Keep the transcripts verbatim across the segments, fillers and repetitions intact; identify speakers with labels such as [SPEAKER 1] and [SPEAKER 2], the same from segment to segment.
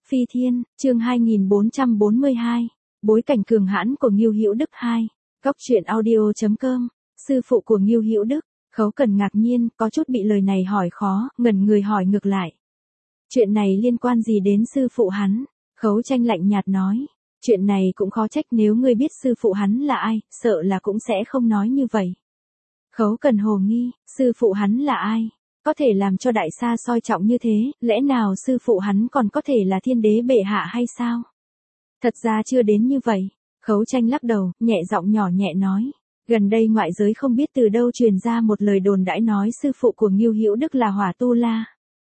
[SPEAKER 1] Phi Thiên, chương hai nghìn bốn trăm bốn mươi hai. Bối cảnh cường hãn của Ngưu Hữu Đức hai. Góc truyện audio chấm com. Sư phụ của Ngưu Hữu Đức. Khấu Cần ngạc nhiên, có chút bị lời này hỏi khó, ngẩn người hỏi ngược lại. Chuyện này liên quan gì đến sư phụ hắn? Khấu Tranh lạnh nhạt nói. Chuyện này cũng khó trách, nếu ngươi biết sư phụ hắn là ai, sợ là cũng sẽ không nói như vậy. Khấu Cần hồ nghi, sư phụ hắn là ai? Có thể làm cho đại sa soi trọng như thế, lẽ nào sư phụ hắn còn có thể là thiên đế bệ hạ hay sao? Thật ra chưa đến như vậy. Khấu Tranh lắc đầu, nhẹ giọng nhỏ nhẹ nói. Gần đây ngoại giới không biết từ đâu truyền ra một lời đồn đãi nói sư phụ của Ngưu Hữu Đức là Hỏa Tu La.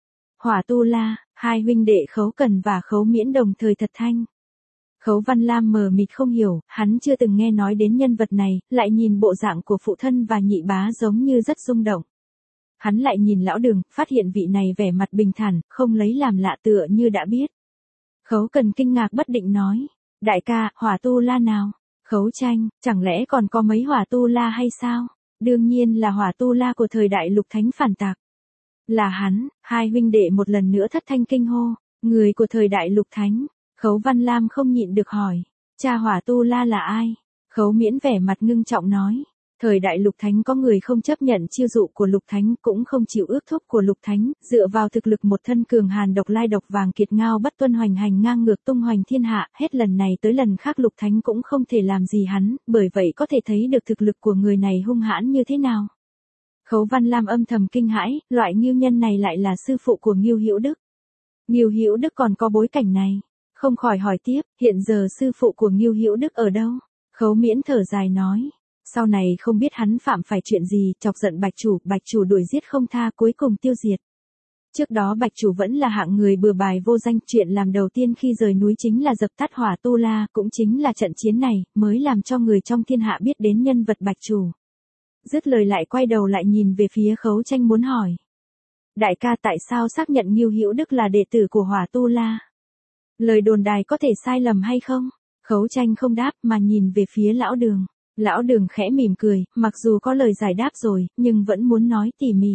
[SPEAKER 1] Hỏa Tu La, hai huynh đệ Khấu Cần và Khấu Miễn đồng thời thật thanh. Khấu Văn Lam mờ mịt không hiểu, hắn chưa từng nghe nói đến nhân vật này, lại nhìn bộ dạng của phụ thân và nhị bá giống như rất rung động. Hắn lại nhìn lão Đường, phát hiện vị này vẻ mặt bình thản, không lấy làm lạ tựa như đã biết. Khấu Cần kinh ngạc bất định nói, đại ca, Hỏa Tu La nào? Khấu Tranh, chẳng lẽ còn có mấy Hỏa Tu La hay sao? Đương nhiên là Hỏa Tu La của thời đại Lục Thánh phản tạc. Là hắn, hai huynh đệ một lần nữa thất thanh kinh hô, người của thời đại Lục Thánh. Khấu Văn Lam không nhịn được hỏi, cha Hỏa Tu La là ai? Khấu Miễn vẻ mặt ngưng trọng nói, thời đại Lục Thánh có người không chấp nhận chiêu dụ của Lục Thánh, cũng không chịu ước thúc của Lục Thánh, dựa vào thực lực một thân cường hàn độc lai độc vàng kiệt ngao bất tuân hoành hành ngang ngược tung hoành thiên hạ, hết lần này tới lần khác Lục Thánh cũng không thể làm gì hắn, bởi vậy có thể thấy được thực lực của người này hung hãn như thế nào. Khấu Văn Lam âm thầm kinh hãi, loại Ngưu nhân này lại là sư phụ của Ngưu Hữu Đức. Ngưu Hữu Đức còn có bối cảnh này. Không khỏi hỏi tiếp, hiện giờ sư phụ của Ngưu Hữu Đức ở đâu? Khấu Miễn thở dài nói, sau này không biết hắn phạm phải chuyện gì, chọc giận Bạch Chủ, Bạch Chủ đuổi giết không tha, cuối cùng tiêu diệt. Trước đó Bạch Chủ vẫn là hạng người bừa bài vô danh, chuyện làm đầu tiên khi rời núi chính là dập tắt Hỏa Tu La, cũng chính là trận chiến này, mới làm cho người trong thiên hạ biết đến nhân vật Bạch Chủ. Dứt lời lại quay đầu lại nhìn về phía Khấu Tranh muốn hỏi. Đại ca, tại sao xác nhận Ngưu Hữu Đức là đệ tử của Hỏa Tu La? Lời đồn đài có thể sai lầm hay không? Khấu Tranh không đáp mà nhìn về phía lão Đường. Lão Đường khẽ mỉm cười, mặc dù có lời giải đáp rồi, nhưng vẫn muốn nói tỉ mỉ.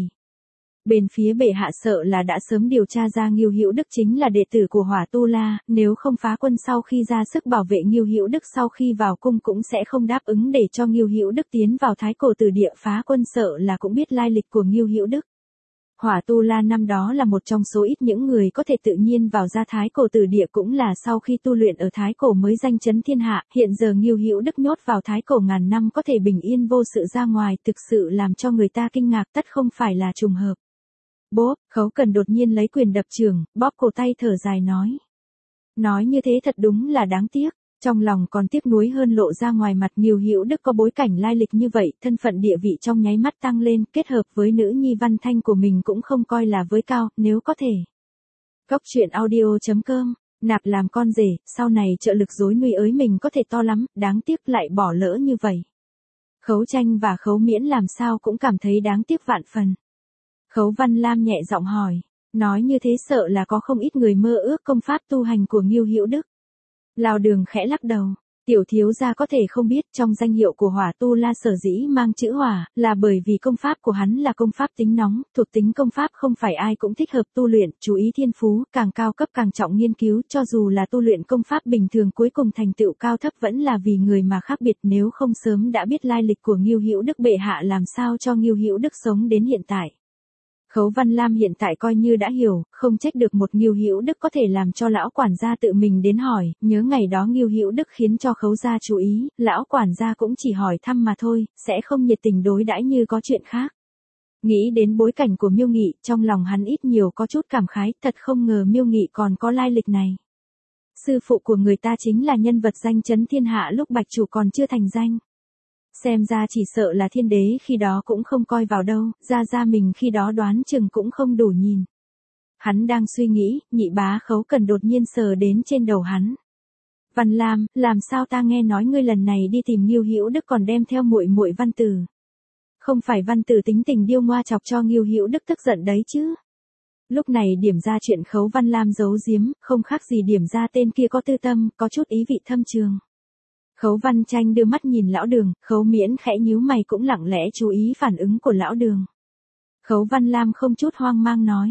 [SPEAKER 1] Bên phía bệ hạ sợ là đã sớm điều tra ra Ngưu Hữu Đức chính là đệ tử của Hỏa Tu La, nếu không phá quân sau khi ra sức bảo vệ Ngưu Hữu Đức sau khi vào cung cũng sẽ không đáp ứng để cho Ngưu Hữu Đức tiến vào Thái Cổ Tử Địa phá quân, sợ là cũng biết lai lịch của Ngưu Hữu Đức. Hỏa Tu La năm đó là một trong số ít những người có thể tự nhiên vào ra Thái Cổ Tử Địa, cũng là sau khi tu luyện ở Thái Cổ mới danh chấn thiên hạ, hiện giờ Ngưu Hữu Đức nhốt vào Thái Cổ ngàn năm có thể bình yên vô sự ra ngoài, thực sự làm cho người ta kinh ngạc, tất không phải là trùng hợp. Bốp, Khấu Cần đột nhiên lấy quyền đập chưởng, bóp cổ tay thở dài nói. Nói như thế thật đúng là đáng tiếc. Trong lòng còn tiếc nuối hơn lộ ra ngoài mặt. Ngưu Hữu Đức có bối cảnh lai lịch như vậy, thân phận địa vị trong nháy mắt tăng lên, kết hợp với nữ nhi Văn Thanh của mình cũng không coi là với cao, nếu có thể. Góc truyện audio chấm com, nạp làm con rể, sau này trợ lực dối nuôi ới mình có thể to lắm, đáng tiếc lại bỏ lỡ như vậy. Khấu Tranh và Khấu Miễn làm sao cũng cảm thấy đáng tiếc vạn phần. Khấu Văn Lam nhẹ giọng hỏi, nói như thế sợ là có không ít người mơ ước công pháp tu hành của Ngưu Hữu Đức. Lão Đường khẽ lắc đầu, tiểu thiếu gia có thể không biết, trong danh hiệu của Hỏa Tu La sở dĩ mang chữ hỏa, là bởi vì công pháp của hắn là công pháp tính nóng, thuộc tính công pháp không phải ai cũng thích hợp tu luyện, chú ý thiên phú, càng cao cấp càng trọng nghiên cứu, cho dù là tu luyện công pháp bình thường cuối cùng thành tựu cao thấp vẫn là vì người mà khác biệt, nếu không sớm đã biết lai lịch của Ngưu Hữu Đức, bệ hạ làm sao cho Ngưu Hữu Đức sống đến hiện tại. Khấu Văn Lam hiện tại coi như đã hiểu, không trách được một Ngưu Hữu Đức có thể làm cho lão quản gia tự mình đến hỏi, nhớ ngày đó Ngưu Hữu Đức khiến cho Khấu gia chú ý, lão quản gia cũng chỉ hỏi thăm mà thôi, sẽ không nhiệt tình đối đãi như có chuyện khác. Nghĩ đến bối cảnh của Miêu Nghị, trong lòng hắn ít nhiều có chút cảm khái, thật không ngờ Miêu Nghị còn có lai lịch này. Sư phụ của người ta chính là nhân vật danh chấn thiên hạ lúc Bạch Chủ còn chưa thành danh. Xem ra chỉ sợ là thiên đế khi đó cũng không coi vào đâu, ra ra mình khi đó đoán chừng cũng không đủ nhìn. Hắn đang suy nghĩ, nhị bá Khấu Cần đột nhiên sờ đến trên đầu hắn. Văn Lam, làm sao ta nghe nói ngươi lần này đi tìm Ngưu Hữu Đức còn đem theo muội muội Văn Tử? Không phải Văn Tử tính tình điêu ngoa chọc cho Ngưu Hữu Đức tức giận đấy chứ? Lúc này điểm ra chuyện Khấu Văn Lam giấu giếm, không khác gì điểm ra tên kia có tư tâm, có chút ý vị thâm trường. Khấu Văn Tranh đưa mắt nhìn lão Đường, Khấu Miễn khẽ nhíu mày cũng lặng lẽ chú ý phản ứng của lão Đường. Khấu Văn Lam không chút hoang mang nói,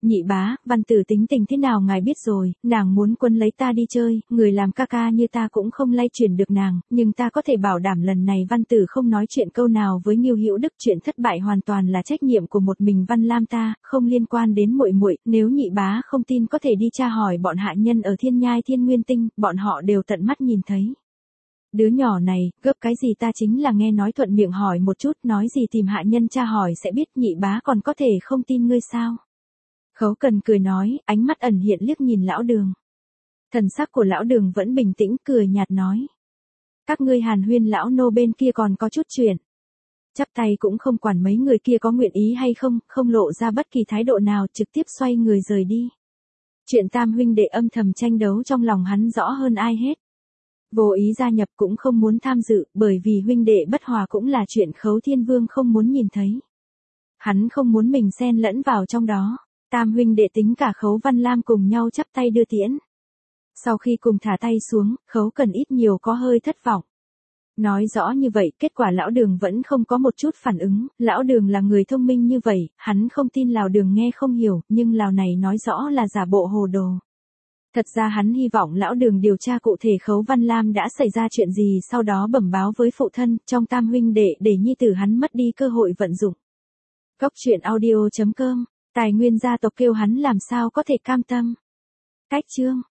[SPEAKER 1] Nhị bá, văn tử tính tình thế nào ngài biết rồi, nàng muốn quân lấy ta đi chơi, người làm ca ca như ta cũng không lay chuyển được nàng, nhưng ta có thể bảo đảm lần này văn tử không nói chuyện câu nào với Ngưu Hữu Đức, chuyện thất bại hoàn toàn là trách nhiệm của một mình Văn Lam ta, không liên quan đến muội muội, nếu nhị bá không tin có thể đi tra hỏi bọn hạ nhân ở Thiên Nhai Thiên Nguyên Tinh, bọn họ đều tận mắt nhìn thấy. Đứa nhỏ này, gấp cái gì ta chính là nghe nói thuận miệng hỏi một chút, nói gì tìm hạ nhân tra hỏi sẽ biết, nhị bá còn có thể không tin ngươi sao? Khấu Cần cười nói, ánh mắt ẩn hiện liếc nhìn lão Đường. Thần sắc của lão Đường vẫn bình tĩnh, cười nhạt nói. Các ngươi hàn huyên lão nô bên kia còn có chút chuyện. Chắp tay cũng không quản mấy người kia có nguyện ý hay không, không lộ ra bất kỳ thái độ nào, trực tiếp xoay người rời đi. Chuyện tam huynh đệ âm thầm tranh đấu trong lòng hắn rõ hơn ai hết. Vô ý gia nhập cũng không muốn tham dự, bởi vì huynh đệ bất hòa cũng là chuyện Khấu Thiên Vương không muốn nhìn thấy. Hắn không muốn mình xen lẫn vào trong đó. Tam huynh đệ tính cả Khấu Văn Lam cùng nhau chắp tay đưa tiễn. Sau khi cùng thả tay xuống, Khấu Cần ít nhiều có hơi thất vọng. Nói rõ như vậy, kết quả lão Đường vẫn không có một chút phản ứng, lão Đường là người thông minh như vậy, hắn không tin lão Đường nghe không hiểu, nhưng lão này nói rõ là giả bộ hồ đồ. Thật ra hắn hy vọng lão Đường điều tra cụ thể Khấu Văn Lam đã xảy ra chuyện gì, sau đó bẩm báo với phụ thân, trong tam huynh đệ để nhi tử hắn mất đi cơ hội vận dụng. Cốc truyện audio chấm com, tài nguyên gia tộc kêu hắn làm sao có thể cam tâm. Cách chương